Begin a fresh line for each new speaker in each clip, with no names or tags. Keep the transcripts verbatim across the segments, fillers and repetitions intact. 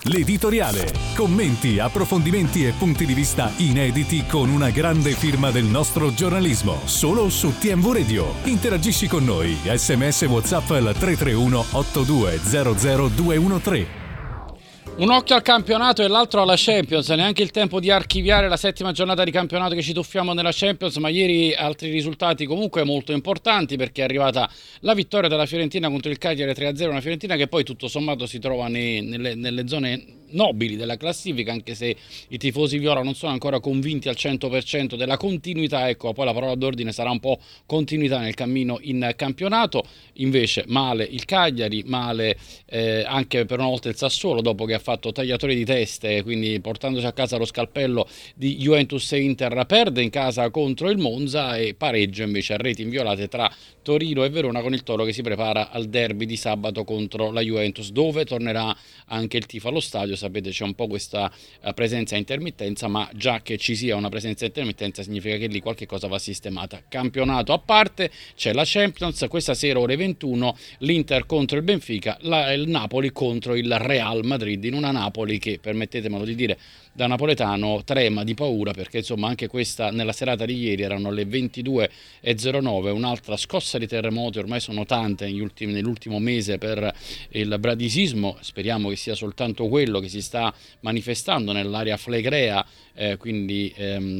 l'editoriale. Commenti, approfondimenti e punti di vista inediti con una grande firma del nostro giornalismo. Solo su T M V Radio. Interagisci con noi. Sms WhatsApp al tre tre uno otto due zero zero due uno tre.
Un occhio al campionato e l'altro alla Champions. Neanche il tempo di archiviare la settima giornata di campionato che ci tuffiamo nella Champions, ma ieri altri risultati comunque molto importanti, perché è arrivata la vittoria della Fiorentina contro il Cagliari tre a zero, una Fiorentina che poi tutto sommato si trova nei, nelle, nelle zone nobili della classifica, anche se i tifosi viola non sono ancora convinti al cento per cento della continuità. Ecco, poi la parola d'ordine sarà un po' continuità nel cammino in campionato. Invece male il Cagliari, male eh, anche per una volta il Sassuolo, dopo che ha fatto tagliatori di teste, quindi portandosi a casa lo scalpello di Juventus e Inter. Perde in casa contro il Monza e pareggia invece a reti inviolate tra Torino e Verona, con il Toro che si prepara al derby di sabato contro la Juventus, dove tornerà anche il tifo allo stadio. Sapete, c'è un po' questa presenza a intermittenza, ma già che ci sia una presenza a intermittenza significa che lì qualche cosa va sistemata. Campionato a parte, c'è la Champions, questa sera ore ventuno l'Inter contro il Benfica, la, il Napoli contro il Real Madrid, in una Napoli che, permettetemelo di dire da napoletano, trema di paura, perché insomma anche questa nella serata di ieri erano le ventidue e zero nove, un'altra scossa di terremoti, ormai sono tante negli ultimi, nell'ultimo mese per il bradisismo. Speriamo che sia soltanto quello che si sta manifestando nell'area flegrea, eh, quindi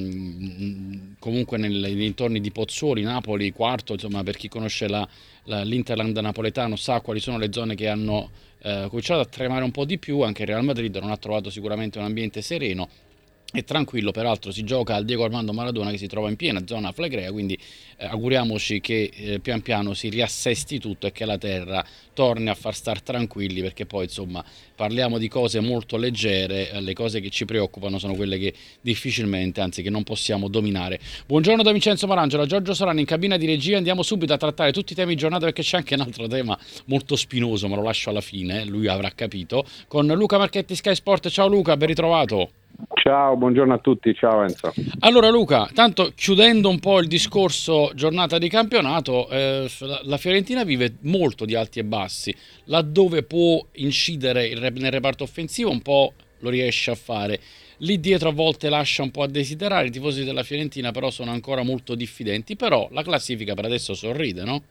ehm, comunque nei dintorni di Pozzuoli, Napoli, Quarto, insomma, per chi conosce la, la, l'Interland napoletano sa quali sono le zone che hanno eh, cominciato a tremare un po' di più. Anche il Real Madrid non ha trovato sicuramente un ambiente sereno e tranquillo. Peraltro si gioca al Diego Armando Maradona, che si trova in piena zona flegrea, quindi eh, auguriamoci che eh, pian piano si riassesti tutto e che la terra torni a far star tranquilli, perché poi insomma parliamo di cose molto leggere, eh, le cose che ci preoccupano sono quelle che difficilmente, anzi che non possiamo dominare. Buongiorno da Vincenzo Marangela, Giorgio Solani in cabina di regia. Andiamo subito a trattare tutti i temi di giornata, perché c'è anche un altro tema molto spinoso, ma lo lascio alla fine, lui avrà capito, con Luca Marchetti, Sky Sport. Ciao Luca, ben ritrovato.
Ciao, buongiorno a tutti, ciao Enzo.
Allora Luca, tanto chiudendo un po' il discorso giornata di campionato, eh, la Fiorentina vive molto di alti e bassi, laddove può incidere il rep- nel reparto offensivo un po' lo riesce a fare, lì dietro a volte lascia un po' a desiderare. I tifosi della Fiorentina però sono ancora molto diffidenti, però la classifica per adesso sorride, no?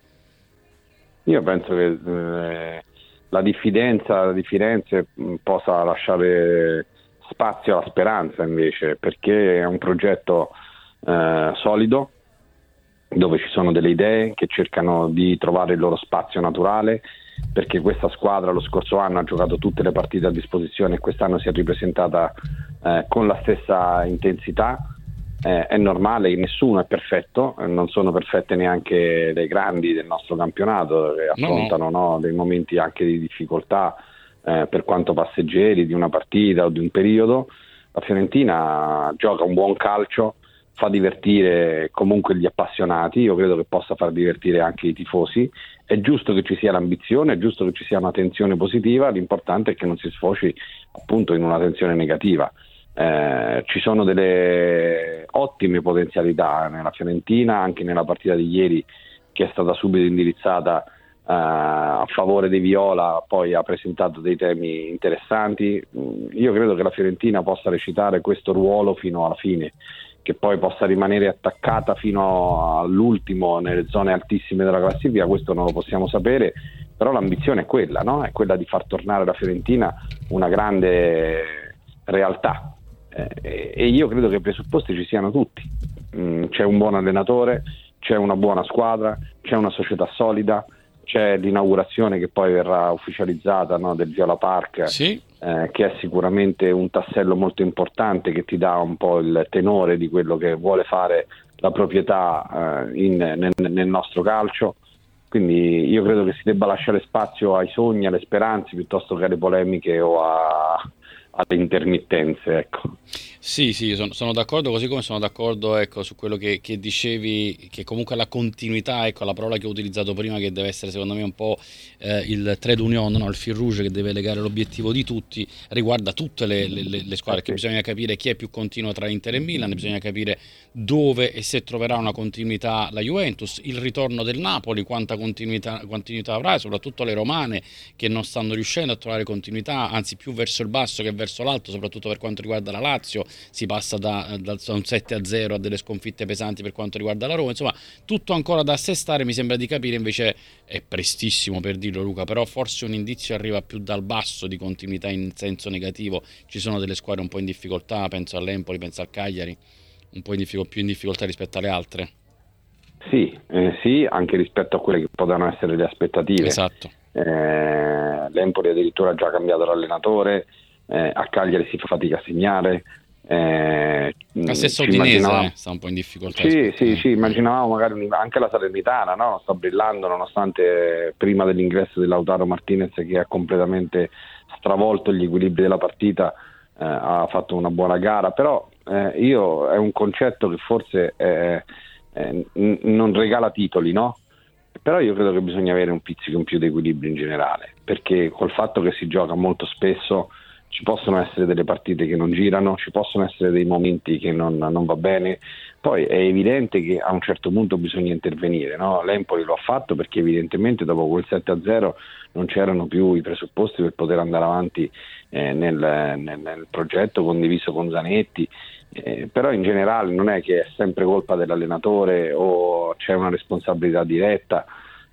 Io penso che eh, la diffidenza di Firenze possa lasciare spazio alla speranza, invece, perché è un progetto eh, solido, dove ci sono delle idee che cercano di trovare il loro spazio naturale, perché questa squadra lo scorso anno ha giocato tutte le partite a disposizione e quest'anno si è ripresentata eh, con la stessa intensità. Eh, è normale che nessuno è perfetto, eh, non sono perfette neanche le grandi del nostro campionato, che affrontano no, no, dei momenti anche di difficoltà, Eh, per quanto passeggeri, di una partita o di un periodo. La Fiorentina gioca un buon calcio, fa divertire comunque gli appassionati, io credo che possa far divertire anche i tifosi. È giusto che ci sia l'ambizione, è giusto che ci sia una tensione positiva, l'importante è che non si sfoci appunto in una tensione negativa. Eh, ci sono delle ottime potenzialità nella Fiorentina, anche nella partita di ieri, che è stata subito indirizzata Uh, a favore dei Viola, poi ha presentato dei temi interessanti. Uh, io credo che la Fiorentina possa recitare questo ruolo fino alla fine, che poi possa rimanere attaccata fino all'ultimo nelle zone altissime della classifica, questo non lo possiamo sapere, però l'ambizione è quella, no? È quella di far tornare la Fiorentina una grande realtà, eh, e io credo che i presupposti ci siano tutti. Mm, c'è un buon allenatore, c'è una buona squadra, c'è una società solida, c'è l'inaugurazione che poi verrà ufficializzata, no, del Viola Park,
sì.
eh, che è sicuramente un tassello molto importante, che ti dà un po' il tenore di quello che vuole fare la proprietà eh, in, nel, nel nostro calcio. Quindi io credo che si debba lasciare spazio ai sogni, alle speranze, piuttosto che alle polemiche o a, alle intermittenze, ecco.
Sì, sì, sono, sono d'accordo, così come sono d'accordo, ecco, su quello che, che dicevi, che comunque la continuità, ecco, la parola che ho utilizzato prima, che deve essere secondo me un po' eh, il trade union, no? Il fil rouge che deve legare l'obiettivo di tutti, riguarda tutte le, le, le squadre, che bisogna capire chi è più continuo tra Inter e Milan, bisogna capire dove e se troverà una continuità la Juventus, il ritorno del Napoli, quanta continuità, continuità avrà, soprattutto le romane che non stanno riuscendo a trovare continuità, anzi più verso il basso che verso l'alto, soprattutto per quanto riguarda la Lazio. Si passa da, da un sette a zero a delle sconfitte pesanti per quanto riguarda la Roma, insomma tutto ancora da assestare, mi sembra di capire, invece è prestissimo per dirlo Luca, però forse un indizio arriva più dal basso di continuità in senso negativo, ci sono delle squadre un po' in difficoltà, penso all'Empoli, penso al Cagliari, un po' in difficoltà, più in difficoltà rispetto alle altre.
Sì, eh, sì, anche rispetto a quelle che potevano essere le aspettative.
Esatto.
Eh, L'Empoli addirittura ha già cambiato l'allenatore, eh, a Cagliari si fa fatica a segnare. Eh,
la stessa Udinese eh, sta un po' in difficoltà.
Sì, sì, sì, immaginavamo magari anche la Salernitana, no? Sta brillando nonostante prima dell'ingresso di Lautaro Martinez, che ha completamente stravolto gli equilibri della partita, eh, ha fatto una buona gara, però eh, io è un concetto che forse eh, eh, n- non regala titoli, no? Però io credo che bisogna avere un pizzico in più di equilibrio in generale, perché col fatto che si gioca molto spesso ci possono essere delle partite che non girano, ci possono essere dei momenti che non, non va bene, poi è evidente che a un certo punto bisogna intervenire, no? L'Empoli lo ha fatto perché evidentemente dopo quel sette a zero non c'erano più i presupposti per poter andare avanti eh, nel, nel, nel progetto condiviso con Zanetti, eh, però in generale non è che è sempre colpa dell'allenatore o c'è una responsabilità diretta.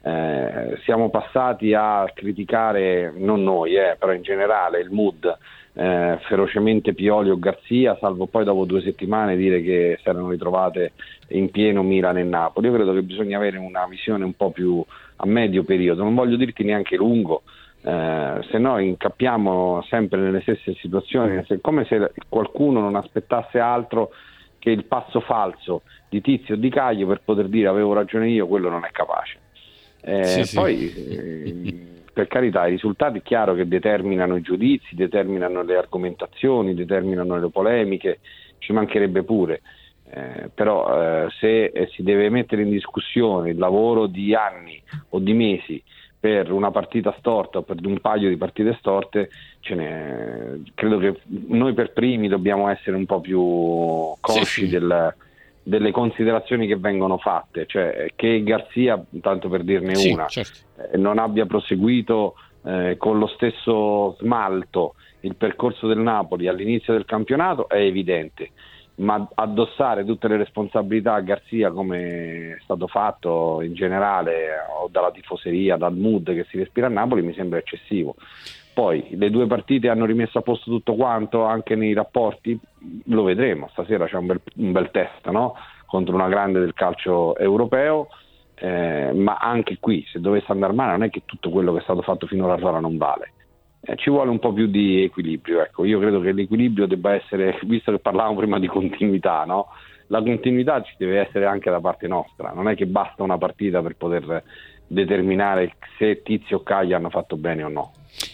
Eh, siamo passati a criticare, non noi, eh, però in generale il mood eh, ferocemente Pioli o Garzia, salvo poi dopo due settimane dire che si erano ritrovate in pieno Milan e Napoli. Io credo che bisogna avere una visione un po' più a medio periodo, non voglio dirti neanche lungo, eh, se no incappiamo sempre nelle stesse situazioni, se, come se qualcuno non aspettasse altro che il passo falso di Tizio o di Caio per poter dire avevo ragione io, quello non è capace. Eh,
sì,
poi
sì.
eh, per carità, i risultati è chiaro che determinano i giudizi, determinano le argomentazioni, determinano le polemiche, ci mancherebbe pure, eh, però eh, se eh, si deve mettere in discussione il lavoro di anni o di mesi per una partita storta o per un paio di partite storte, ce n'è, credo che noi per primi dobbiamo essere un po' più consci sì, sì. del delle considerazioni che vengono fatte, cioè che Garzia, tanto per dirne
sì,
una,
certo.
eh, non abbia proseguito eh, con lo stesso smalto il percorso del Napoli all'inizio del campionato è evidente, ma addossare tutte le responsabilità a Garzia, come è stato fatto in generale o dalla tifoseria, dal mood che si respira a Napoli, mi sembra eccessivo. Poi le due partite hanno rimesso a posto tutto quanto, anche nei rapporti, lo vedremo. Stasera c'è un bel, un bel test, no? Contro una grande del calcio europeo, eh, ma anche qui, se dovesse andare male, non è che tutto quello che è stato fatto finora ora non vale. Eh, ci vuole un po' più di equilibrio. Ecco, io credo che l'equilibrio debba essere, visto che parlavamo prima di continuità, no? La continuità ci deve essere anche da parte nostra. Non è che basta una partita per poter determinare se Tizio o Caio hanno fatto bene o no.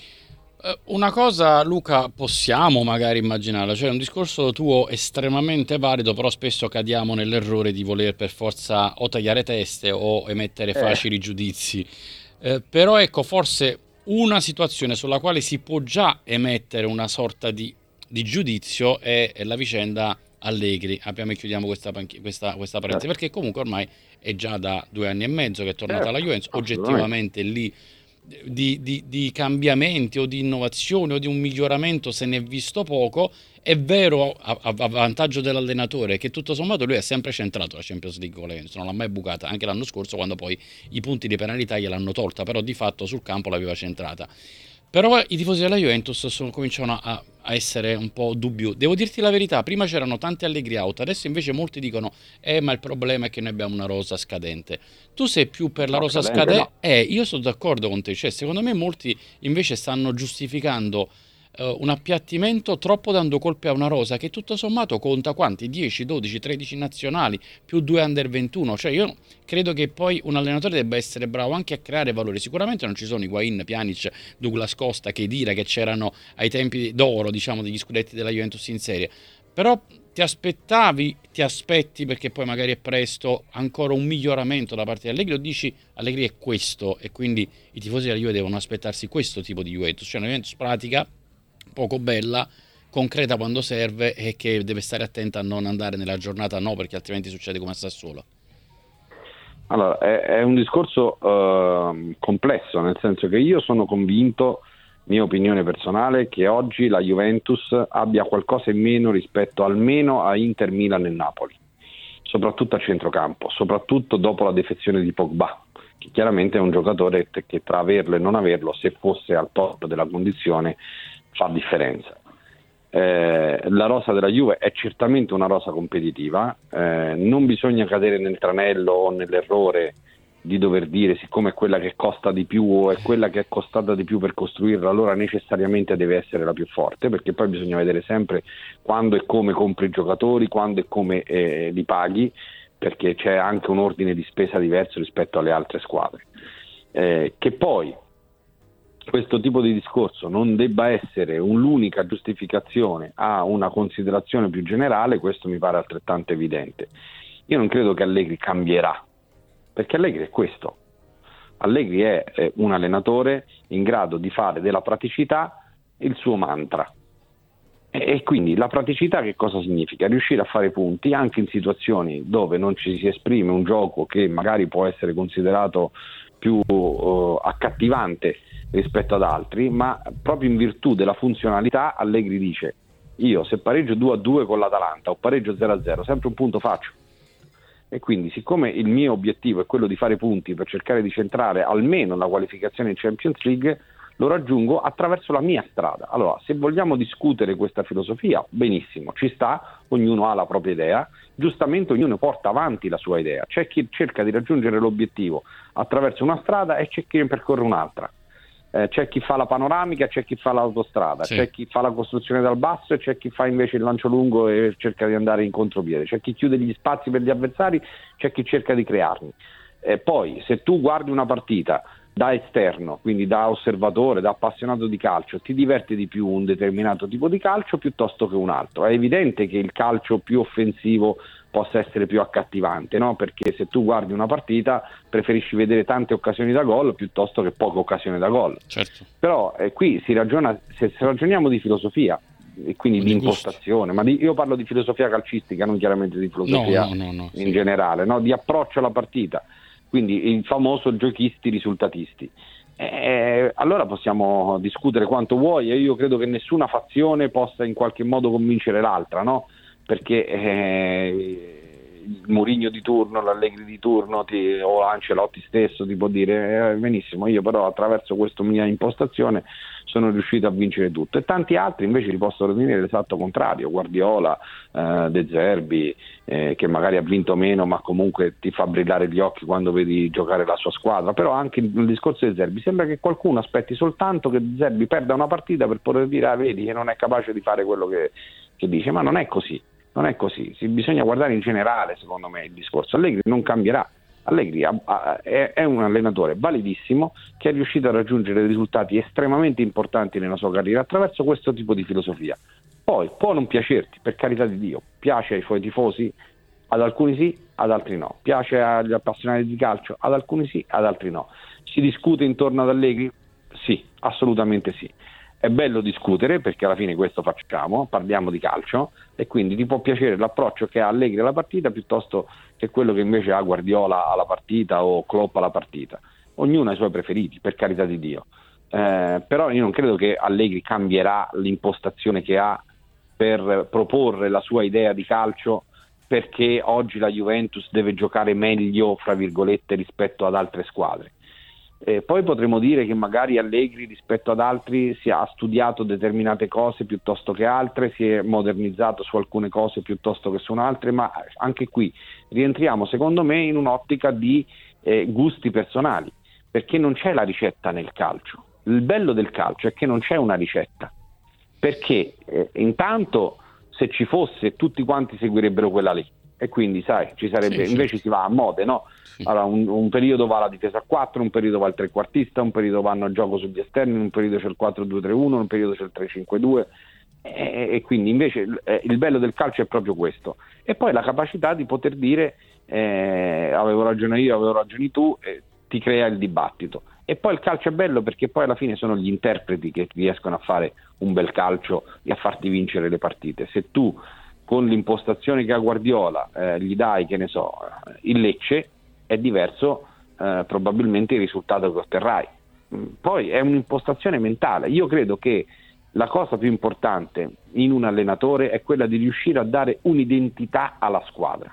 Una cosa, Luca, possiamo magari immaginarla, cioè un discorso tuo estremamente valido, però spesso cadiamo nell'errore di voler per forza o tagliare teste o emettere facili eh. giudizi. Eh, però ecco, forse una situazione sulla quale si può già emettere una sorta di, di giudizio è, è la vicenda Allegri. Apriamo e chiudiamo questa, panch- questa, questa parentesi, perché comunque ormai è già da due anni e mezzo che è tornata alla Juventus, oggettivamente lì Di, di, di cambiamenti o di innovazione o di un miglioramento se ne è visto poco. È vero, a, a vantaggio dell'allenatore, che tutto sommato lui è sempre centrato la Champions League con la Juventus, non l'ha mai bucata, anche l'anno scorso quando poi i punti di penalità gliel'hanno tolta, però di fatto sul campo l'aveva centrata. Però i tifosi della Juventus sono, cominciano a, a essere un po' dubbiosi. Devo dirti la verità, prima c'erano tanti Allegri out, adesso invece molti dicono eh ma il problema è che noi abbiamo una rosa scadente. Tu sei più per la no, rosa scadente? No. Eh, io sono d'accordo con te, cioè secondo me molti invece stanno giustificando uh, un appiattimento troppo dando colpe a una rosa che tutto sommato conta quanti? dieci, dodici, tredici nazionali più due under ventuno. Cioè io credo che poi un allenatore debba essere bravo anche a creare valore. Sicuramente non ci sono Higuaín, Pjanic, Douglas Costa, Khedira che c'erano ai tempi d'oro, diciamo, degli scudetti della Juventus in serie, però ti aspettavi, ti aspetti, perché poi magari è presto, ancora un miglioramento da parte di Allegri, o dici Allegri è questo e quindi i tifosi della Juve devono aspettarsi questo tipo di Juventus, cioè una Juventus pratica, poco bella, concreta quando serve e che deve stare attenta a non andare nella giornata no, perché altrimenti succede come a Sassuolo?
Allora, è, è un discorso uh, complesso, nel senso che io sono convinto, mia opinione personale, che oggi la Juventus abbia qualcosa in meno rispetto almeno a Inter, Milan e Napoli, soprattutto a centrocampo, soprattutto dopo la defezione di Pogba, che chiaramente è un giocatore che tra averlo e non averlo, se fosse al top della condizione, fa differenza. Eh, la rosa della Juve è certamente una rosa competitiva, eh, non bisogna cadere nel tranello o nell'errore di dover dire siccome è quella che costa di più o è quella che è costata di più per costruirla, allora necessariamente deve essere la più forte, perché poi bisogna vedere sempre quando e come compri i giocatori, quando e come eh, li paghi, perché c'è anche un ordine di spesa diverso rispetto alle altre squadre. Eh, che poi questo tipo di discorso non debba essere un, l'unica giustificazione a una considerazione più generale, questo mi pare altrettanto evidente. Io non credo che Allegri cambierà, perché Allegri è questo. Allegri è, è un allenatore in grado di fare della praticità il suo mantra. E, e quindi la praticità che cosa significa? Riuscire a fare punti anche in situazioni dove non ci si esprime un gioco che magari può essere considerato più uh, accattivante rispetto ad altri, ma proprio in virtù della funzionalità Allegri dice: io se pareggio due a due con l'Atalanta o pareggio zero a zero sempre un punto faccio. E quindi, siccome il mio obiettivo è quello di fare punti per cercare di centrare almeno la qualificazione in Champions League, lo raggiungo attraverso la mia strada. Allora, se vogliamo discutere questa filosofia, benissimo, ci sta, ognuno ha la propria idea, giustamente ognuno porta avanti la sua idea. C'è chi cerca di raggiungere l'obiettivo attraverso una strada e c'è chi ne percorre un'altra. Eh, c'è chi fa la panoramica, c'è chi fa l'autostrada, sì. C'è chi fa la costruzione dal basso e c'è chi fa invece il lancio lungo e cerca di andare in contropiede, c'è chi chiude gli spazi per gli avversari, c'è chi cerca di crearli. Eh, poi se tu guardi una partita da esterno, quindi da osservatore, da appassionato di calcio, ti diverte di più un determinato tipo di calcio piuttosto che un altro. È evidente che il calcio più offensivo possa essere più accattivante, no? Perché se tu guardi una partita preferisci vedere tante occasioni da gol piuttosto che poche occasioni da gol. Certo. Però eh, qui si ragiona, se, se ragioniamo di filosofia e quindi di, di impostazione, ma di, io parlo di filosofia calcistica, non chiaramente di filosofia no, no, no, no, in sì. generale, no? Di approccio alla partita, quindi il famoso giochisti risultatisti. Eh, allora possiamo discutere quanto vuoi e io credo che nessuna fazione possa in qualche modo convincere l'altra, no? Perché eh, il Mourinho di turno, l'Allegri di turno ti, o Ancelotti stesso ti può dire eh, benissimo, io però attraverso questa mia impostazione sono riuscito a vincere tutto, e tanti altri invece ti possono dire l'esatto contrario, Guardiola, eh, De Zerbi, eh, che magari ha vinto meno ma comunque ti fa brillare gli occhi quando vedi giocare la sua squadra. Però anche nel discorso di De Zerbi sembra che qualcuno aspetti soltanto che De Zerbi perda una partita per poter dire ah, vedi che non è capace di fare quello che, che dice, ma non è così. Non è così, si, bisogna guardare in generale, secondo me, il discorso. Allegri non cambierà. Allegri ha, ha, è, è un allenatore validissimo che è riuscito a raggiungere risultati estremamente importanti nella sua carriera attraverso questo tipo di filosofia. Poi può non piacerti, per carità di Dio, piace ai suoi tifosi, ad alcuni sì, ad altri no. Piace agli appassionati di calcio, ad alcuni sì, ad altri no. Si discute intorno ad Allegri? Sì, assolutamente sì. È bello discutere perché alla fine questo facciamo, parliamo di calcio, e quindi ti può piacere l'approccio che ha Allegri alla partita piuttosto che quello che invece ha Guardiola alla partita o Klopp alla partita. Ognuno ha i suoi preferiti, per carità di Dio, eh, però io non credo che Allegri cambierà l'impostazione che ha per proporre la sua idea di calcio perché oggi la Juventus deve giocare meglio, fra virgolette, rispetto ad altre squadre. Eh, poi potremmo dire che magari Allegri rispetto ad altri si ha studiato determinate cose piuttosto che altre, si è modernizzato su alcune cose piuttosto che su altre, ma anche qui rientriamo secondo me in un'ottica di eh, gusti personali, perché non c'è la ricetta nel calcio. Il bello del calcio è che non c'è una ricetta, perché eh, intanto se ci fosse tutti quanti seguirebbero quella lì, e quindi sai ci sarebbe, sì, invece sì. Si va a mode, no? Sì. Allora un, un periodo va la difesa a quattro, un periodo va il trequartista, un periodo vanno a gioco sugli esterni, un periodo c'è il quattro due tre uno, un periodo c'è il tre cinque due, e, e quindi invece eh, il bello del calcio è proprio questo, e poi la capacità di poter dire eh, avevo ragione io, avevo ragione tu, eh, ti crea il dibattito. E poi il calcio è bello perché poi alla fine sono gli interpreti che riescono a fare un bel calcio e a farti vincere le partite. Se tu con l'impostazione che ha Guardiola eh, gli dai, che ne so, il Lecce, è diverso eh, probabilmente il risultato che otterrai. Poi è un'impostazione mentale. Io credo che la cosa più importante in un allenatore è quella di riuscire a dare un'identità alla squadra,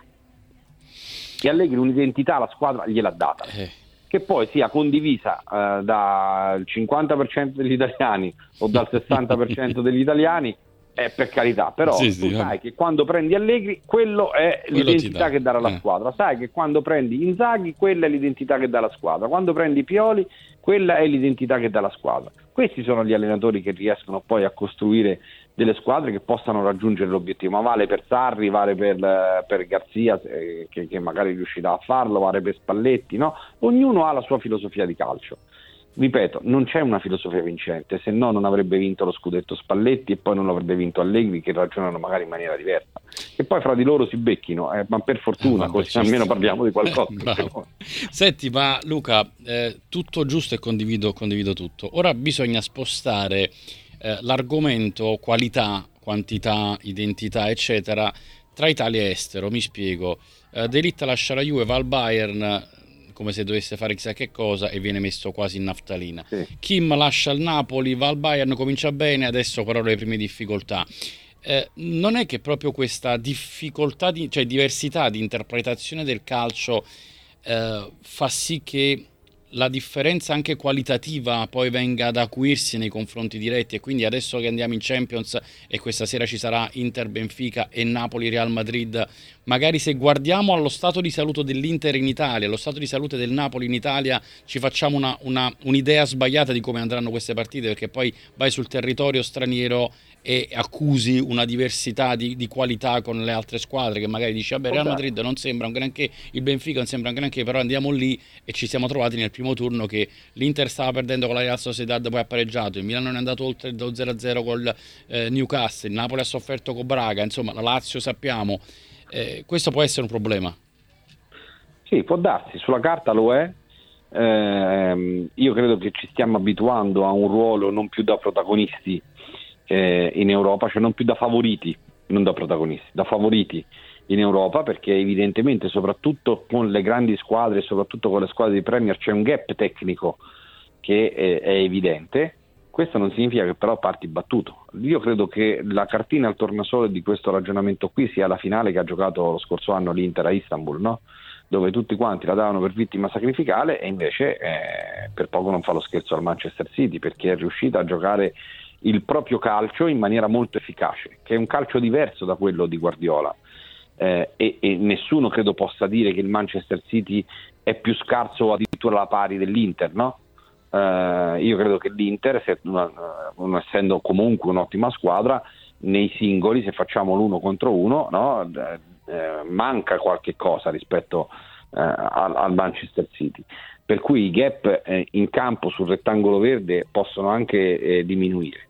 e Allegri un'identità alla squadra gliel'ha data, eh. che poi sia condivisa eh, dal cinquanta per cento degli italiani o dal sessanta per cento degli italiani, è per carità, però sì, tu sì, sai che quando prendi Allegri quello è quello l'identità che darà la eh. squadra, sai che quando prendi Inzaghi quella è l'identità che dà la squadra, quando prendi Pioli quella è l'identità che dà la squadra. Questi sono gli allenatori che riescono poi a costruire delle squadre che possano raggiungere l'obiettivo, ma vale per Sarri, vale per, per Garzia eh, che, che magari riuscirà a farlo, vale per Spalletti, no? Ognuno ha la sua filosofia di calcio. Ripeto, non c'è una filosofia vincente, se no non avrebbe vinto lo scudetto Spalletti e poi non avrebbe vinto Allegri, che ragionano magari in maniera diversa, e poi fra di loro si becchino, eh, ma per fortuna, eh, così certo. Almeno parliamo di qualcosa.
Eh, Senti, ma Luca, eh, tutto giusto e condivido, condivido tutto. Ora bisogna spostare eh, l'argomento qualità, quantità, identità, eccetera, tra Italia e estero. Mi spiego. Eh, De Ligt lascia la Juve, va al Bayern come se dovesse fare chissà che cosa e viene messo quasi in naftalina. Sì. Kim lascia il Napoli, va al Bayern, comincia bene, adesso però le prime difficoltà. Eh, non è che proprio questa difficoltà, di, cioè diversità di interpretazione del calcio eh, fa sì che la differenza anche qualitativa poi venga ad acuirsi nei confronti diretti, e quindi adesso che andiamo in Champions e questa sera ci sarà Inter Benfica e Napoli Real Madrid, magari se guardiamo allo stato di salute dell'Inter in Italia, allo stato di salute del Napoli in Italia, ci facciamo una, una, un'idea sbagliata di come andranno queste partite, perché poi vai sul territorio straniero e accusi una diversità di, di qualità con le altre squadre, che magari dici vabbè Real Madrid non sembra un granché, il Benfica non sembra un granché, però andiamo lì e ci siamo trovati nel primo turno che l'Inter stava perdendo con la Real Sociedad, poi ha pareggiato, il Milano non è andato oltre lo zero a zero col eh, Newcastle, il Napoli ha sofferto con Braga, insomma la Lazio sappiamo, eh, questo può essere un problema.
Sì, può darsi, sulla carta lo è. Eh, io credo che ci stiamo abituando a un ruolo non più da protagonisti eh, in Europa, cioè non più da favoriti, non da protagonisti, da favoriti in Europa, perché evidentemente soprattutto con le grandi squadre e soprattutto con le squadre di Premier c'è un gap tecnico che è, è evidente. Questo non significa che però parti battuto. Io credo che la cartina al tornasole di questo ragionamento qui sia la finale che ha giocato lo scorso anno l'Inter a Istanbul, no? Dove tutti quanti la davano per vittima sacrificale, e invece eh, per poco non fa lo scherzo al Manchester City, perché è riuscita a giocare il proprio calcio in maniera molto efficace, che è un calcio diverso da quello di Guardiola. Eh, e, e nessuno credo possa dire che il Manchester City è più scarso o addirittura alla pari dell'Inter, no? Eh, io credo che l'Inter, se, non essendo comunque un'ottima squadra, nei singoli, se facciamo l'uno contro uno, no? eh, manca qualche cosa rispetto eh, al, al Manchester City, per cui i gap eh, in campo sul rettangolo verde possono anche eh, diminuire.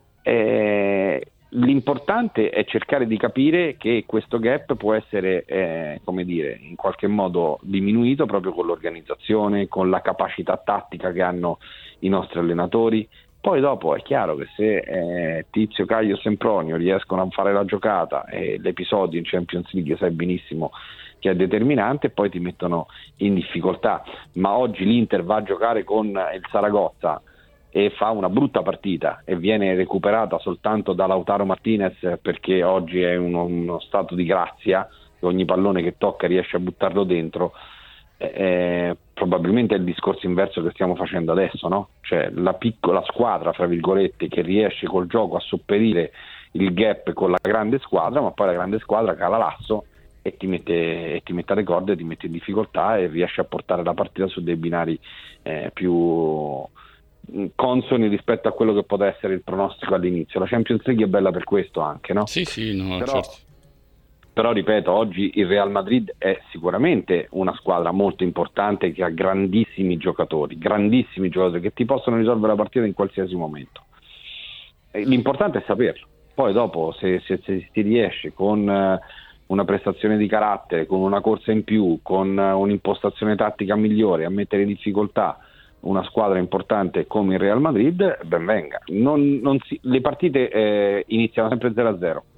Eh, L'importante è cercare di capire che questo gap può essere, eh, come dire, in qualche modo diminuito proprio con l'organizzazione, con la capacità tattica che hanno i nostri allenatori. Poi dopo è chiaro che se eh, Tizio, Caio, Sempronio riescono a fare la giocata, e l'episodio in Champions League sai benissimo che è determinante, poi ti mettono in difficoltà. Ma oggi l'Inter va a giocare con il Saragozza e fa una brutta partita e viene recuperata soltanto da Lautaro Martinez, perché oggi è uno, uno stato di grazia, che ogni pallone che tocca riesce a buttarlo dentro. Eh, probabilmente è il discorso inverso che stiamo facendo adesso, no? Cioè la piccola squadra, fra virgolette, che riesce col gioco a sopperire il gap con la grande squadra, ma poi la grande squadra cala l'asso e ti mette, e ti mette alle corde, ti mette in difficoltà e riesce a portare la partita su dei binari eh, più consoni rispetto a quello che poteva essere il pronostico all'inizio. La Champions League è bella per questo anche, no?
Sì, sì, no,
però,
certo.
Però ripeto, oggi il Real Madrid è sicuramente una squadra molto importante che ha grandissimi giocatori, grandissimi giocatori che ti possono risolvere la partita in qualsiasi momento. L'importante è saperlo. Poi dopo se, se, se si riesce con uh, una prestazione di carattere, con una corsa in più, con uh, un'impostazione tattica migliore, a mettere in difficoltà una squadra importante come il Real Madrid, ben venga. Non, non si, le partite eh, iniziano sempre zero a zero.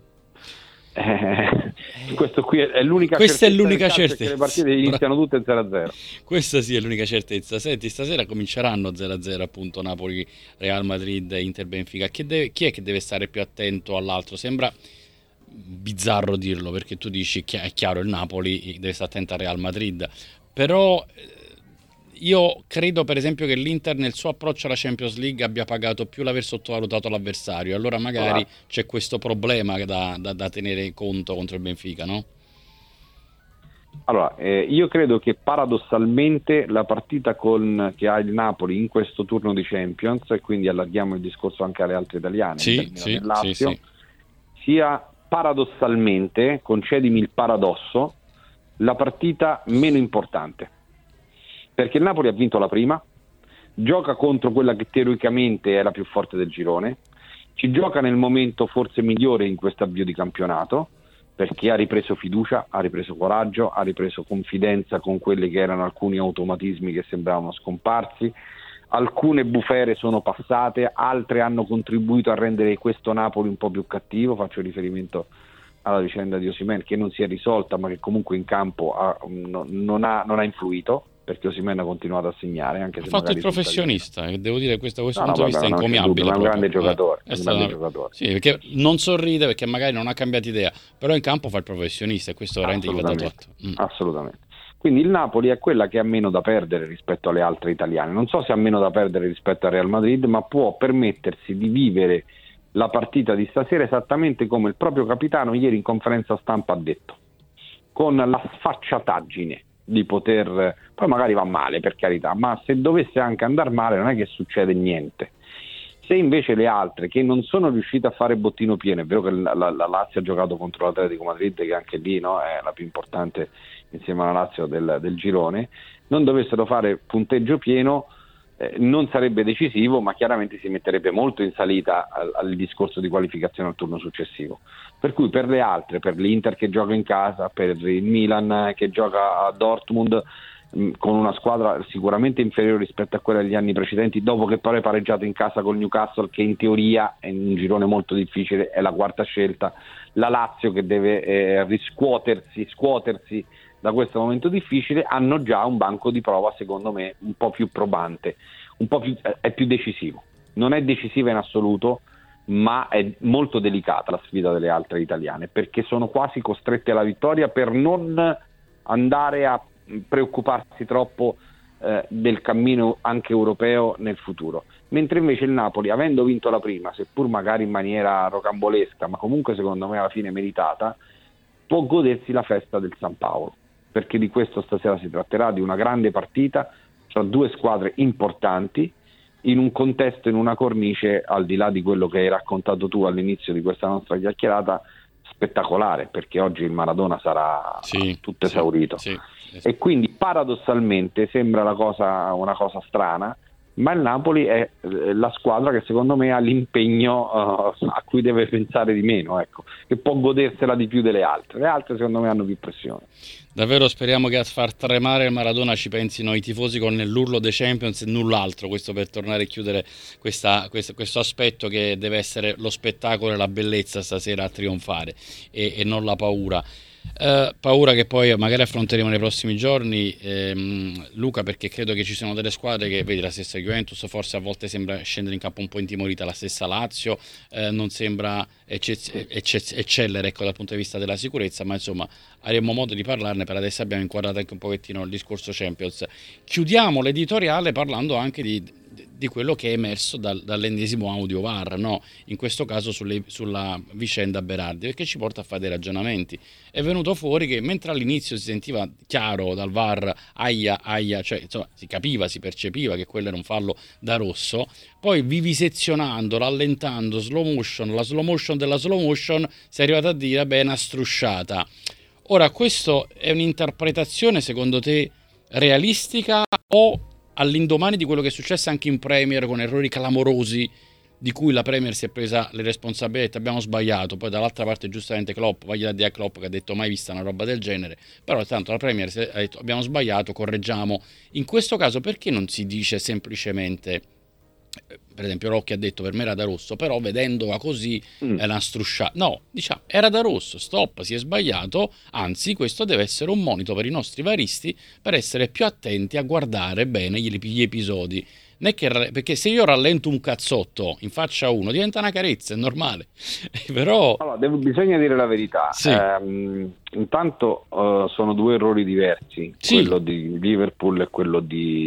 Eh, questo qui è, è l'unica
Questa è l'unica
certezza,
certezza.
che le partite iniziano tutte zero a zero.
Questa sì è l'unica certezza. Senti, stasera cominceranno zero a zero appunto Napoli, Real Madrid, Inter, Benfica. Chi, deve, chi è che deve stare più attento all'altro? Sembra bizzarro dirlo, perché tu dici che è chiaro, il Napoli deve stare attento al Real Madrid, però io credo per esempio che l'Inter nel suo approccio alla Champions League abbia pagato più l'aver sottovalutato l'avversario, allora magari ah. c'è questo problema da, da, da tenere conto contro il Benfica, no?
Allora, eh, io credo che paradossalmente la partita con, che ha il Napoli in questo turno di Champions, e quindi allarghiamo il discorso anche alle altre italiane,
sì, sì,
Lazio,
sì, sì.
sia paradossalmente, concedimi il paradosso, la partita meno importante. Perché il Napoli ha vinto la prima, gioca contro quella che teoricamente è la più forte del girone, ci gioca nel momento forse migliore in questo avvio di campionato, perché ha ripreso fiducia, ha ripreso coraggio, ha ripreso confidenza con quelli che erano alcuni automatismi che sembravano scomparsi, alcune bufere sono passate, altre hanno contribuito a rendere questo Napoli un po' più cattivo, faccio riferimento alla vicenda di Osimhen che non si è risolta ma che comunque in campo ha, no, non, ha, non ha influito, perché Osimhen ha continuato a segnare, anche
ha
se
fatto il professionista, che devo dire questo, questo
no,
punto
no,
di vista
vabbè,
è encomiabile.
È un grande giocatore,
eh, è
un grande
stato,
giocatore.
Sì, perché non sorride perché magari non ha cambiato idea, però in campo fa il professionista e questo veramente gli va dato atto. Mm.
Assolutamente. Quindi il Napoli è quella che ha meno da perdere rispetto alle altre italiane. Non so se ha meno da perdere rispetto al Real Madrid, ma può permettersi di vivere la partita di stasera esattamente come il proprio capitano ieri in conferenza stampa ha detto, con la sfacciataggine di poter, poi magari va male per carità, ma se dovesse anche andare male non è che succede niente. Se invece le altre che non sono riuscite a fare bottino pieno, è vero che la, la, la Lazio ha giocato contro l'Atletico Madrid, che anche lì, no, è la più importante insieme alla Lazio del, del girone, non dovessero fare punteggio pieno, eh, non sarebbe decisivo, ma chiaramente si metterebbe molto in salita al, al discorso di qualificazione al turno successivo. Per cui per le altre, per l'Inter che gioca in casa, per il Milan che gioca a Dortmund mh, con una squadra sicuramente inferiore rispetto a quella degli anni precedenti, dopo che poi è pareggiato in casa con Newcastle, che in teoria è un girone molto difficile, è la quarta scelta, la Lazio che deve eh, riscuotersi, scuotersi da questo momento difficile, hanno già un banco di prova secondo me un po' più probante, un po' più, è più decisivo. Non è decisiva in assoluto, ma è molto delicata la sfida delle altre italiane, perché sono quasi costrette alla vittoria per non andare a preoccuparsi troppo eh, del cammino anche europeo nel futuro. Mentre invece il Napoli, avendo vinto la prima, seppur magari in maniera rocambolesca, ma comunque secondo me alla fine meritata, può godersi la festa del San Paolo, perché di questo stasera si tratterà, di una grande partita tra due squadre importanti, in un contesto, in una cornice, al di là di quello che hai raccontato tu all'inizio di questa nostra chiacchierata, spettacolare, perché oggi il Maradona sarà
sì,
tutto esaurito.
Sì, sì.
E quindi paradossalmente sembra la cosa, una cosa strana, ma il Napoli è la squadra che secondo me ha l'impegno uh, a cui deve pensare di meno, ecco, che può godersela di più delle altre. Le altre secondo me hanno più pressione.
Davvero speriamo che a far tremare il Maradona ci pensino i tifosi con l'urlo dei Champions e null'altro, questo per tornare a chiudere questa, questo, questo aspetto che deve essere lo spettacolo e la bellezza stasera a trionfare e, e non la paura. Uh, paura che poi magari affronteremo nei prossimi giorni, ehm, Luca, perché credo che ci siano delle squadre che, vedi, la stessa Juventus forse a volte sembra scendere in campo un po' intimorita, la stessa Lazio eh, non sembra eccez- eccez- eccellere, ecco, dal punto di vista della sicurezza, ma insomma avremo modo di parlarne. Per adesso abbiamo inquadrato anche un pochettino il discorso Champions. Chiudiamo l'editoriale parlando anche di di quello che è emerso dal, dall'ennesimo audio V A R, no? In questo caso sulle, sulla vicenda Berardi, perché ci porta a fare dei ragionamenti. È venuto fuori che mentre all'inizio si sentiva chiaro dal V A R, aia, aia, cioè insomma si capiva, si percepiva che quello era un fallo da rosso, poi vivisezionando, rallentando, slow motion, la slow motion della slow motion, si è arrivato a dire, beh, è una strusciata. Ora, questo è un'interpretazione secondo te realistica o all'indomani di quello che è successo anche in Premier con errori clamorosi di cui la Premier si è presa le responsabilità, abbiamo sbagliato, poi dall'altra parte giustamente Klopp, vai da dire a Klopp che ha detto mai vista una roba del genere, però tanto la Premier ha detto abbiamo sbagliato, correggiamo. In questo caso perché non si dice semplicemente, per esempio Rocchi ha detto per me era da rosso, però vedendola così mm. è una strusciata, no, diciamo era da rosso, stop, si è sbagliato, anzi questo deve essere un monito per i nostri varisti per essere più attenti a guardare bene gli, gli episodi. Non è che, perché se io rallento un cazzotto in faccia a uno diventa una carezza, è normale. Però
allora, devo, bisogna dire la verità.
Sì.
Ehm, intanto uh, sono due errori diversi, sì. Quello di Liverpool e quello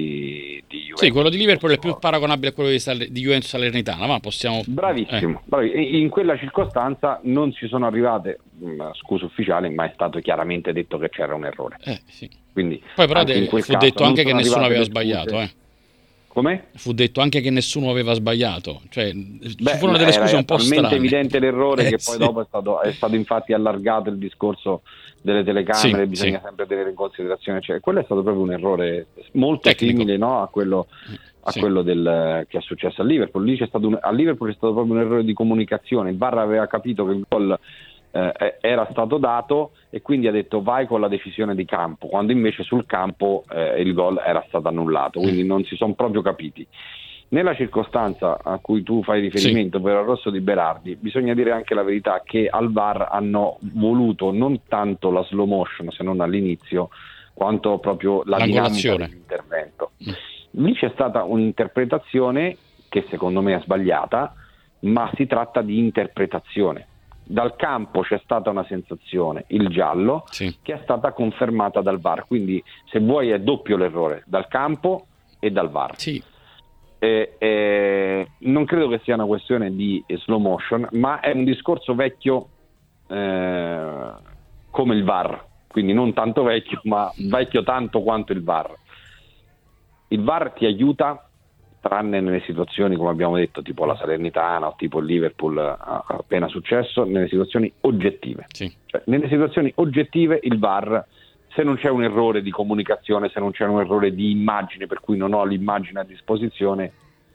di, di Juventus.
Sì, quello di Liverpool è più paragonabile a quello di, Sal- di Juventus Salernitana, ma possiamo...
Bravissimo,
eh.
bravi. In quella circostanza non ci sono arrivate mh, scuse ufficiali, ma è stato chiaramente detto che c'era un errore.
Eh, sì.
Quindi,
poi però de- fu detto anche che nessuno aveva sbagliato, eh.
Come?
Fu detto anche che nessuno aveva sbagliato, cioè
Beh,
ci furono delle scuse un po' strane.
È talmente evidente l'errore
eh,
che
sì.
poi dopo è stato, è stato infatti allargato il discorso delle telecamere,
sì,
bisogna
sì.
sempre tenere in considerazione, cioè, quello è stato proprio un errore molto
tecnico,
simile, no, a quello, a
sì.
quello del, che è successo a Liverpool. Lì c'è stato un, a Liverpool è stato proprio un errore di comunicazione, il V A R aveva capito che il gol eh, era stato dato e quindi ha detto vai con la decisione di campo, quando invece sul campo eh, il gol era stato annullato, quindi non si sono proprio capiti. Nella circostanza a cui tu fai riferimento, sì. per il rosso di Berardi, bisogna dire anche la verità che al V A R hanno voluto non tanto la slow motion, se non all'inizio, quanto proprio la dinamica dell'intervento. Mm. Lì c'è stata un'interpretazione che secondo me è sbagliata, ma si tratta di interpretazione. Dal campo c'è stata una sensazione, il giallo, sì. che è stata confermata dal V A R, quindi se vuoi è doppio l'errore, dal campo e dal V A R.
Sì.
Eh, eh, non credo che sia una questione di slow motion, ma è un discorso vecchio eh, come il V A R, quindi non tanto vecchio, ma vecchio tanto quanto il V A R. Il V A R ti aiuta, tranne nelle situazioni, come abbiamo detto, tipo la Salernitana o tipo il Liverpool appena successo, nelle situazioni oggettive.
Sì.
Cioè, nelle situazioni oggettive il V A R, se non c'è un errore di comunicazione, se non c'è un errore di immagine per cui non ho l'immagine a disposizione,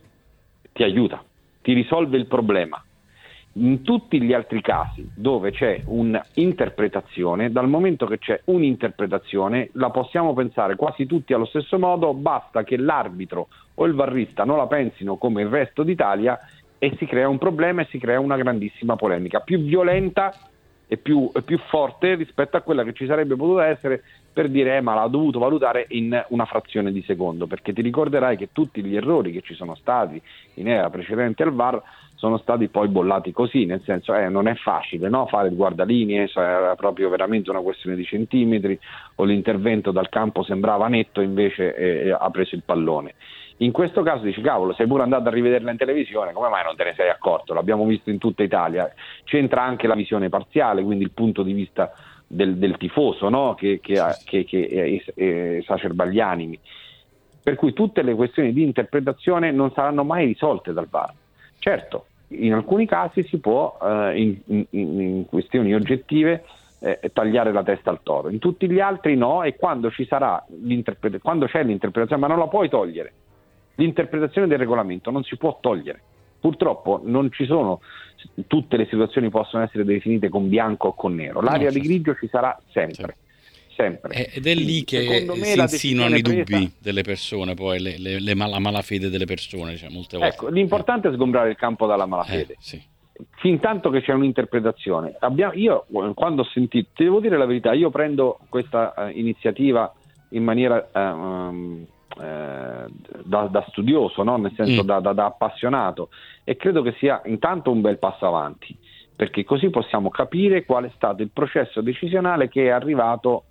ti aiuta, ti risolve il problema. In tutti gli altri casi dove c'è un'interpretazione, dal momento che c'è un'interpretazione la possiamo pensare quasi tutti allo stesso modo, basta che l'arbitro o il varrista non la pensino come il resto d'Italia e si crea un problema e si crea una grandissima polemica, più violenta e più, più forte rispetto a quella che ci sarebbe potuta essere per dire eh, ma l'ha dovuto valutare in una frazione di secondo, perché ti ricorderai che tutti gli errori che ci sono stati in era precedente al V A R sono stati poi bollati così, nel senso eh, non è facile, no? Fare il guardalinee, era proprio veramente una questione di centimetri, o l'intervento dal campo sembrava netto invece eh, ha preso il pallone. In questo caso dici cavolo, sei pure andato a rivederla in televisione, come mai non te ne sei accorto? L'abbiamo visto in tutta Italia. C'entra anche la visione parziale, quindi il punto di vista del, del tifoso, no? che, che, che, che esacerba gli animi, per cui tutte le questioni di interpretazione non saranno mai risolte dal V A R. Certo, in alcuni casi si può eh, in, in, in questioni oggettive eh, tagliare la testa al toro, in tutti gli altri no, e quando ci sarà l'interpretazione, quando c'è l'interpretazione, ma non la puoi togliere, l'interpretazione del regolamento non si può togliere. Purtroppo non ci sono, tutte le situazioni possono essere definite con bianco o con nero, l'area no, certo. di grigio ci sarà sempre, sì. sempre.
Ed è lì che si insinuano i dubbi presa... delle persone, poi le, le, le mal- la malafede delle persone, cioè, molte volte.
Ecco, l'importante eh. è sgombrare il campo dalla malafede.
Eh, sì.
Fin tanto che c'è un'interpretazione. Abbiamo, io quando ho sentito, ti devo dire la verità, io prendo questa uh, iniziativa in maniera uh, um, Eh, da, da studioso, no? Nel senso mm. da, da, da appassionato, e credo che sia intanto un bel passo avanti, perché così possiamo capire qual è stato il processo decisionale che è arrivato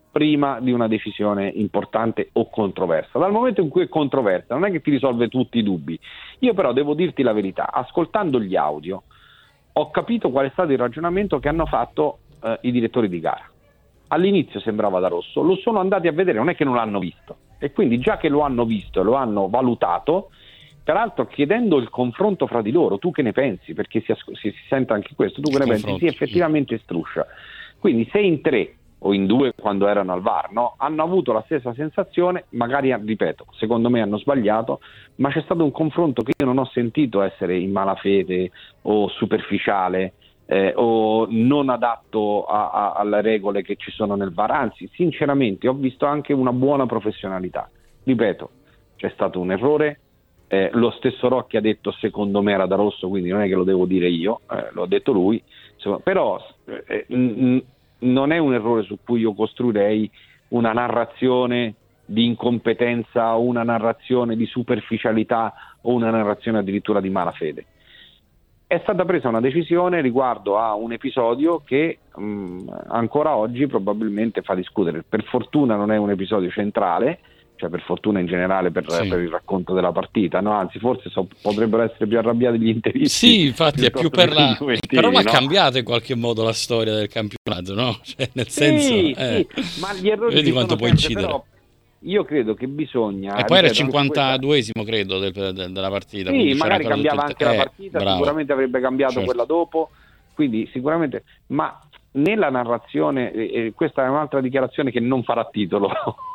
prima di una decisione importante o controversa. Dal momento in cui è controversa non è che ti risolve tutti i dubbi. Io però devo dirti la verità, ascoltando gli audio ho capito qual è stato il ragionamento che hanno fatto eh, i direttori di gara. All'inizio sembrava da rosso, lo sono andati a vedere, non è che non l'hanno visto, e quindi già che lo hanno visto e lo hanno valutato, peraltro chiedendo il confronto fra di loro, tu che ne pensi? Perché si, asco- si, si sente anche questo, tu che ne pensi? Sì, effettivamente struscia. Quindi se in tre o in due quando erano al V A R, no, hanno avuto la stessa sensazione, magari, ripeto, secondo me hanno sbagliato, ma c'è stato un confronto che io non ho sentito essere in malafede o superficiale eh, o non adatto a, a, alle regole che ci sono nel V A R, anzi sinceramente ho visto anche una buona professionalità. Ripeto, c'è stato un errore, eh, lo stesso Rocchi ha detto secondo me era da rosso, quindi non è che lo devo dire io, eh, l'ho detto lui, insomma, però eh, mh, non è un errore su cui io costruirei una narrazione di incompetenza o una narrazione di superficialità o una narrazione addirittura di malafede. È stata presa una decisione riguardo a un episodio che mh, ancora oggi probabilmente fa discutere. Per fortuna non è un episodio centrale, cioè per fortuna in generale per, sì. per il racconto della partita, no? Anzi forse so, potrebbero essere più arrabbiati gli interisti.
Sì, infatti è più per la... però l'ha
no?
cambiato in qualche modo la storia del campionato, no? Cioè nel senso...
Sì,
eh.
sì, ma gli errori
vedi quanto può incidere.
Però io credo che bisogna...
E poi era il cinquantaduesimo credo del, del, della partita.
Sì, magari cambiava anche
il...
la partita,
eh,
sicuramente avrebbe cambiato
certo.
quella dopo, quindi sicuramente... Ma nella narrazione, e questa è un'altra dichiarazione che non farà titolo...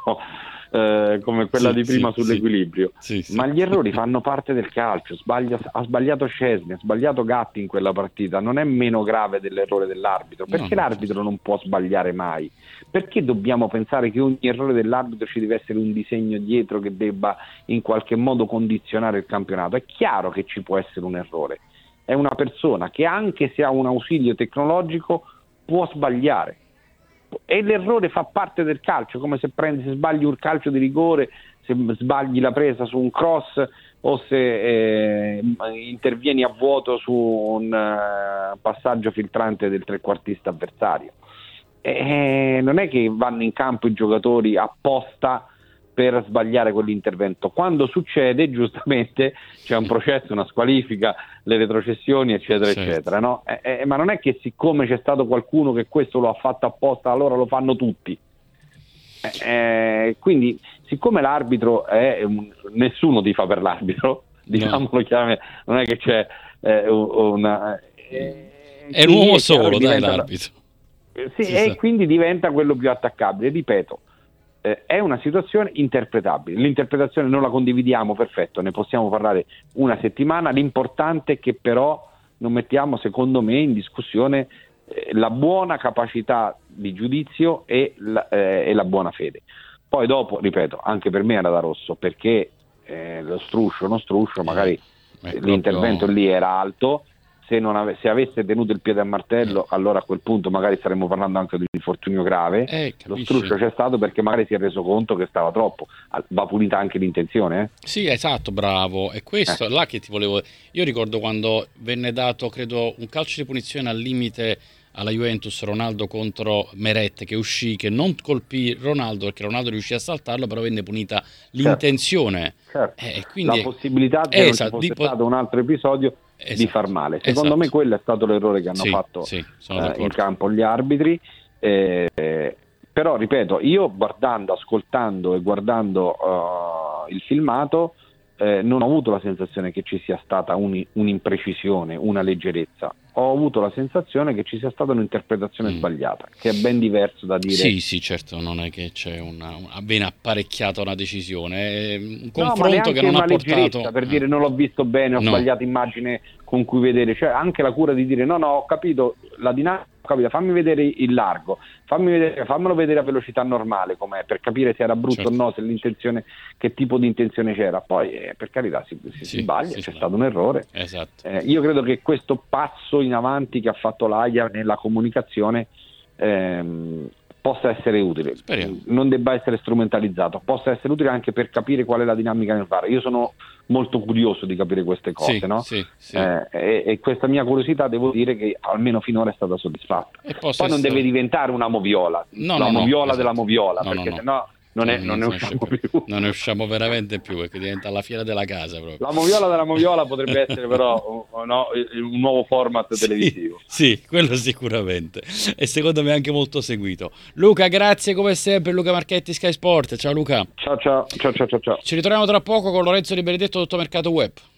Eh, come quella sì, di prima sì, sull'equilibrio,
sì, sì,
ma gli errori fanno parte del calcio. Sbaglia, ha sbagliato Szczesny, ha sbagliato Gatti in quella partita, non è meno grave dell'errore dell'arbitro, perché no, l'arbitro non può sbagliare mai, perché dobbiamo pensare che ogni errore dell'arbitro ci deve essere un disegno dietro che debba in qualche modo condizionare il campionato? È chiaro che ci può essere un errore, è una persona che anche se ha un ausilio tecnologico può sbagliare, e l'errore fa parte del calcio, come se prendi, se sbagli un calcio di rigore, se sbagli la presa su un cross o se eh, intervieni a vuoto su un uh, passaggio filtrante del trequartista avversario. E non è che vanno in campo i giocatori apposta per sbagliare quell'intervento. Quando succede, giustamente, c'è un processo, una squalifica, le retrocessioni, eccetera, certo. eccetera. No? Eh, eh, ma non è che siccome c'è stato qualcuno che questo lo ha fatto apposta, allora lo fanno tutti. Eh, eh, quindi, siccome l'arbitro è un, nessuno tifa per l'arbitro, diciamolo no. chiaramente, non è che c'è eh, una... Eh,
è un uomo solo, dai, l'arbitro.
Sì, sì, e sa. Quindi diventa quello più attaccabile. Ripeto, è una situazione interpretabile, l'interpretazione non la condividiamo, perfetto, ne possiamo parlare una settimana, l'importante è che però non mettiamo, secondo me, in discussione eh, la buona capacità di giudizio e la, eh, e la buona fede. Poi dopo, ripeto, anche per me era da rosso, perché eh, lo struscio, non struscio, magari eh, l'intervento proprio... lì era alto. Se, non ave- se avesse tenuto il piede a martello, allora a quel punto magari staremmo parlando anche di un infortunio grave.
Eh,
Lo struscio c'è stato perché magari si è reso conto che stava troppo. Va punita anche l'intenzione, eh?
Sì, esatto, bravo. E questo è eh. là che ti volevo... Io ricordo quando venne dato, credo, un calcio di punizione al limite alla Juventus, Ronaldo contro Meret, che uscì, che non colpì Ronaldo perché Ronaldo riuscì a saltarlo, però venne punita l'intenzione.
Certo.
Eh, quindi...
La possibilità che
eh,
non ci fosse
po-
stato un altro episodio esatto. di far male. Secondo
esatto.
me quello è stato l'errore che hanno
sì,
fatto
sì,
eh, in campo gli arbitri. Eh, però, ripeto, io guardando, ascoltando e guardando uh, il filmato, eh, non ho avuto la sensazione che ci sia stata un, un'imprecisione, una leggerezza. Ho avuto la sensazione che ci sia stata un'interpretazione mm. sbagliata, che è ben diverso da dire.
Sì, sì, certo, non è che c'è una, una ben apparecchiata una decisione, è un
no,
confronto che non ha portato
per eh. dire non l'ho visto bene, ho no. sbagliato immagine con cui vedere, cioè anche la cura di dire no, no, ho capito la dinamica, ho capito, fammi vedere il largo, fammi vedere, fammelo vedere a velocità normale com'è, per capire se era brutto certo. o no, se l'intenzione, che tipo di intenzione c'era. Poi eh, per carità si, si
sì,
sbaglia,
sì,
c'è
sì.
stato un errore.
Esatto.
Eh, io credo che questo passo in avanti che ha fatto l'A I A nella comunicazione ehm, possa essere utile.
Speriamo.
Non debba essere strumentalizzato, possa essere utile anche per capire qual è la dinamica nel V A R. Io sono molto curioso di capire queste cose,
sì,
no?
Sì, sì.
Eh, e, e questa mia curiosità devo dire che almeno finora è stata soddisfatta.
E
Poi
essere...
non deve diventare una moviola,
no,
la
no,
moviola
no,
della
esatto.
moviola,
no,
perché
no, no.
sennò non, è,
non,
non ne usciamo più.
più. Non ne usciamo veramente più, perché diventa la fiera della casa proprio.
La moviola della moviola potrebbe essere però no, un nuovo format
sì,
televisivo.
Sì, quello sicuramente. E secondo me anche molto seguito. Luca, grazie come sempre. Luca Marchetti, Sky Sport. Ciao Luca.
Ciao ciao ciao ciao ciao.
Ci ritroviamo tra poco con Lorenzo Di Benedetto, Tutto Mercato Web.